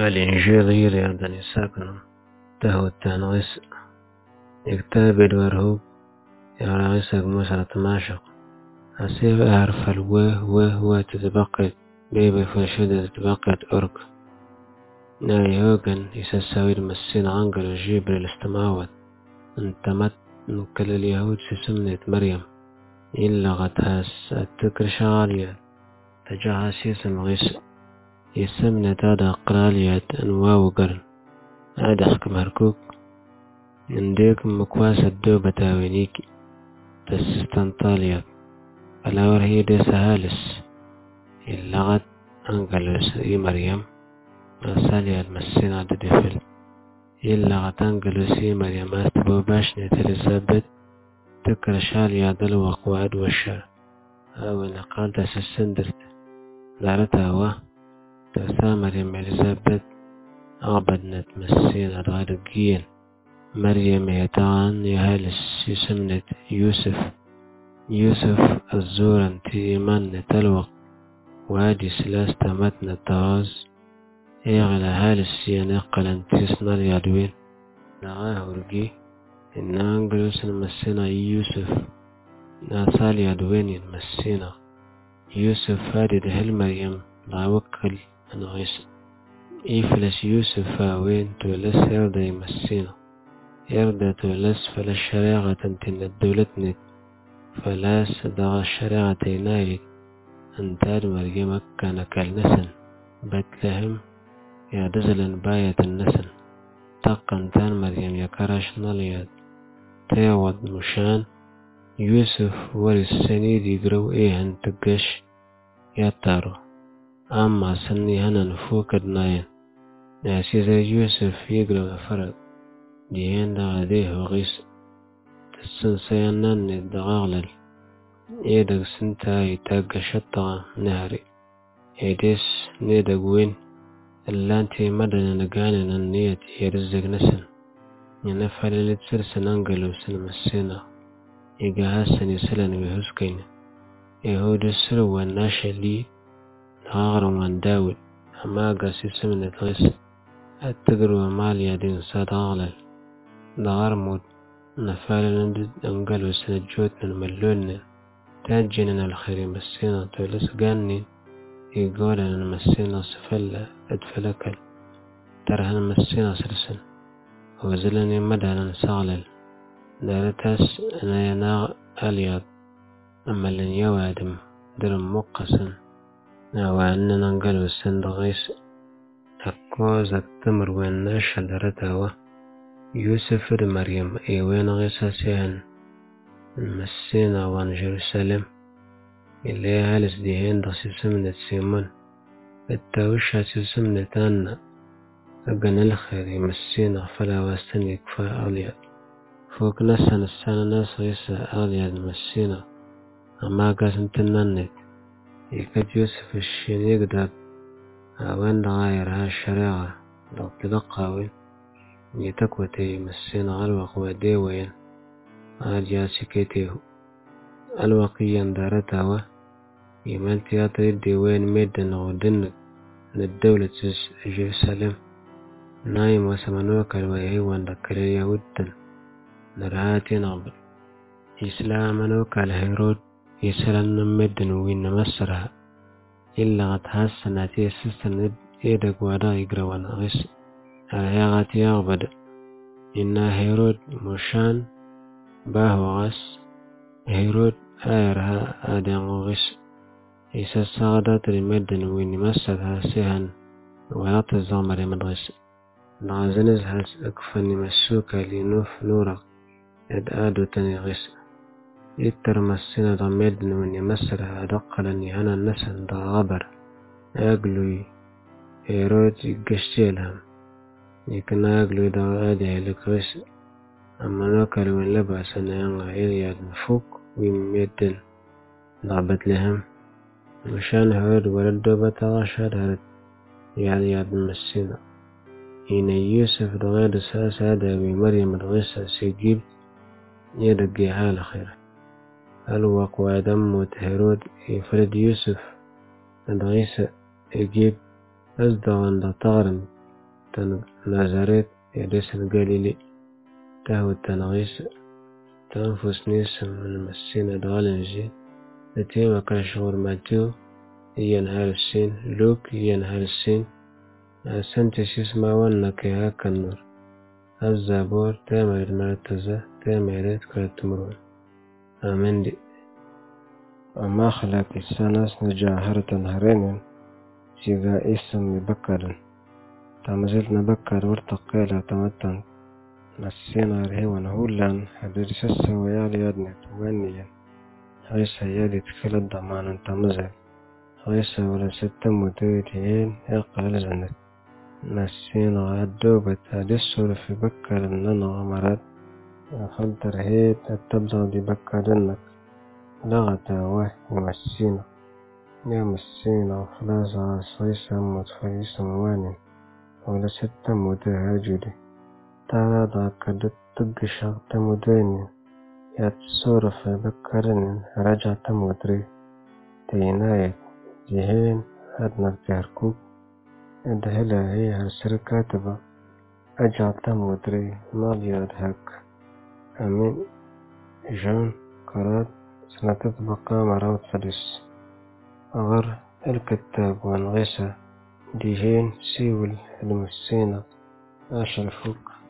الإنجيل يردني ساكن تهو التانغيس يكتاب الورهوب يراغيس موسى تماشق أسيب أعرف الوه تتبقى بيبي فشدة تتبقى أرك نايوغن يسساوي المسين عنقل جيبر الاستماوات انتمت نكل اليهود سمنة مريم إلا غتهاس التكر شغالية تجاها سيسم غيس يسمنة هذا قرالية أنواو قرن هذا حكم هركوك نديك مكواس الدوبة تاوينيك تستنطالية فلاور هي دي سهالس إلا غت أنقلس مريم أسالي المسين عدد دفل إلا غت أنقلس مريم أستبو باشنة الإزابت تكر شالية دلوق وعد والشر أو إن قال تسسندرت دارتها هو تسا مريم إليزابيث أعبدنت مسين الغرقين مريم يتعان يهالس يسمنت يوسف الزورن تيمان نتلوق وادي سلاسة متن التواز يغلى هالس ينقل تيسنر يدوين نغاه ورقي إن أنجلوس المسينا يوسف ناسال يدوين المسينا يوسف هادي دهل مريم لا وكل نغيس إيفلس يوسف وين تولس يرضى يمسينا يرضى تولس فلا الشريعة تنتن الدولتنت فلاس دغ الشريعة تينايت أنتاد مريم كان كالنسن بتلهم يا دزلن باية النسن تقن تان مريم يكرش ناليات تيوض مشان يوسف ورس سنيد يقرو إيهن تقش يطارو أما سني هنا نفوك دناين ناسي زي يوسف يقرو فرق ديهن دغديه وغيس تسن سيانان الدغاغلل يدق سنتا يتاق شطغ نهري يديس نيدق وين اللانتي مدن نقانن النيت يرزق نسن ينفع للتسرسن أنقلو سن مسينا يقهاسن يسلن بهسكين يهود السرو والناشا لي نغاغر من داود أما قاسي سمنة غيس التقروا مال يدين ساد غالل دغرمود نفال ندد أنقلو سن جوتن ملولن تاجنن الخير مسينا تولس قانين يقولن المسينا سفلة أدفلكل ترهن مسينا سرسن وزلني مدهن سغلل دارتاس أنا يناغ ألياض أما لن يوادم درم مقسن وأننا ننقلو السند غيس أكوز التمر وين ناشا دارتها يوسف مريم وين غيسا سيهن المسينا وان جرسالم اللي هالس ديهن دخسي سمنة سيمون التاوشها سمنة أنا أقن الخير يمسينا فلا واستني يكفى أغليات فوق نسان السنة ناس غيسا أغليات مسينا أما قاسم تننت يكاد يوسف الشين يقدر وين غاير هالشريعة لو تلقى وين يتكوتي مسينا غلوق ودي وين جاسي كيتيه الوقيا دارتها يمالتي أطيدي وين ميدن ودن للدولة جيرسالم نايم وسمنوك الويهيوان ذكر اليهودن نرهاتي نغبر إسلامنوك الهيرود يسلن مدن وين مسرها إلا قد حسناتي سسن إيدك ودا يقروان غس الهيغاتي يغبد إنا هيرود مشان باهو غس هيرود آيرها آدان غس إسا ساغدات المدن وين مسرها سيهن ويعطي الزامر من غس نعزنز هس أكفني مسوكا لنوف نورق إد آدو تاني غس يتر مسينا ضميدن وين يمسرها دقلني هنا النسن دا غبر أقلوي هيرود يقشتيلهم يكن أقلوي دا آدي لكريس أما نوكل وين لبعس أنا ينغا إلياد نفوك وين ميدن ضعبت لهم مشان هود ولدو بتغاشد هرد يعني ياد مسينا هنا يوسف دغير ساس هذا بمريم الغيسة سيجيب يدقي حال خير الوق ودم وتهرود يفرد يوسف الغيسة يجيب أصدغن لطارن نازاريت يدس الجليلي تهو التنغيس تنفس نيس من مسين دغالنجي نتيما كان شغور ماتيو هي نهار السين لوك هي نهار السين سنتش اسمع ونك هاك النور الزابور تامير مرتزة تاميرت كرت مرون آمين دي أما خلاك السنة نجاهرة نهرين سيغا اسم بكر تمزلت نبكر ورتقيلة تمتن نسينا رهيوان هولان حدرس السويال يدنت وانيا غيسا يدي تكل الضمان تمزل غيسا ولا ستم ودويتين يقال زنت نسينا غدوبة هدسر في بكر الننا غمرات خلطر هيت التبضغ دي بكرنك لغتا واه يمسينا يا مسينا فلازا صيسا متفريسا موانين ولا ستم ودوهاجدي تارا ذاك تقشق تمدين يا تصورف بكرن رجع تمدري تينايت جهين هدنا بتهركوك ادهلا هي هالسركاتبة أجع تمدري مالياد هك أمين جون قرات سنتطبق مراوت فلس أغر الكتاب وانغيسة ديهين سيول المسينة أشرفوك